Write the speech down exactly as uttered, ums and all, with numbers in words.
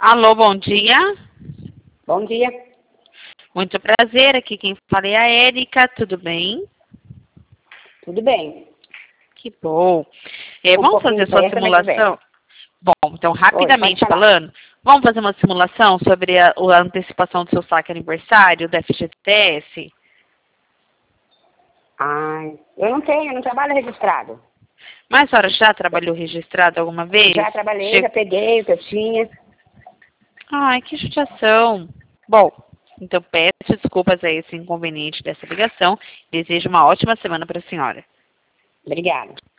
Alô, bom dia. Bom dia. Muito prazer, aqui quem fala é a Érica, tudo bem? Tudo bem. Que bom. É, Um vamos pouquinho fazer sua diferente, mas tudo bem. simulação? Bom, então Oi, rapidamente pode falar. falando, vamos fazer uma simulação sobre a, a antecipação do seu saque aniversário da F G T S? Ai, eu não tenho, eu não trabalho registrado. Mas a senhora já trabalhou registrado alguma vez? Já trabalhei, Che- já peguei o que eu tinha. Ai, que judiação. Bom, então peço desculpas a esse inconveniente dessa ligação. Desejo uma ótima semana para a senhora. Obrigada.